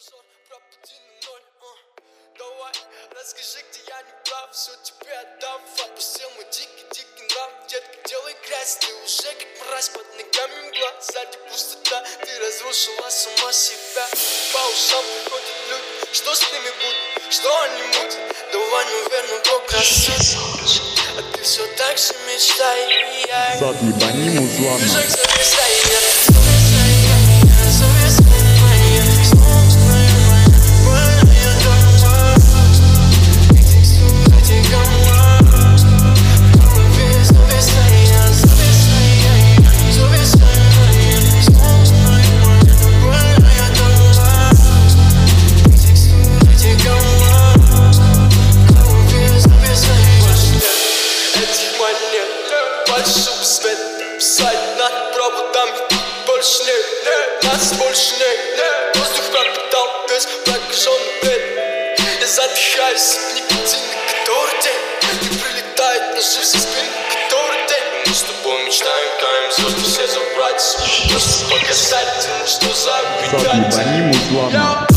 мажор, пропади на ноль. Давай, расскажи, где я не прав, все тебе отдав. Отпустил мой дикий нрав. Детка, делай грязь, ты уже как мразь, под ногами мгла, сзади пустота. Ты разрушила сама себя. По ушам приходят люди, что с ними будет, что они мутят. Давай, наверное, Бог рассудит, а ты все так же мечтай. Сад ебани музлана. Большой свет, писать над проводами. Больше нет, нас больше нет. Воздух пропитал весь прокаженный бред. Я задыхаюсь от никотина, который день не прилетает на жизнь со спины, который день. Мы с тобой мечтаем, каем звезды все забрать. Просто показать, что за Сад ебани музлана.